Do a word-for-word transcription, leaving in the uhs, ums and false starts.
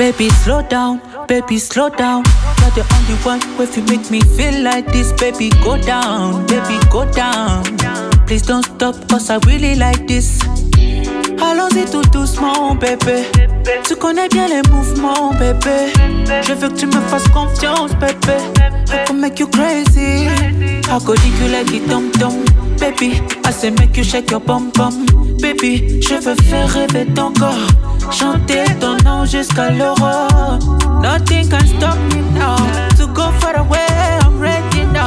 Baby, slow down, baby, slow down. You're the only one who you make me feel like this. Baby, go down, baby, go down. Please don't stop, cause I really like this. Allons-y tout doucement, bébé. Tu connais bien les mouvements, bébé. Je veux que tu me fasses confiance, bébé. I could make you crazy. I could dig you like it dum dum. Baby, I say make you shake your bum bum. Baby, je veux faire rêver ton corps. Chanter ton nom jusqu'à l'aurore. Nothing can stop me now. To go far away.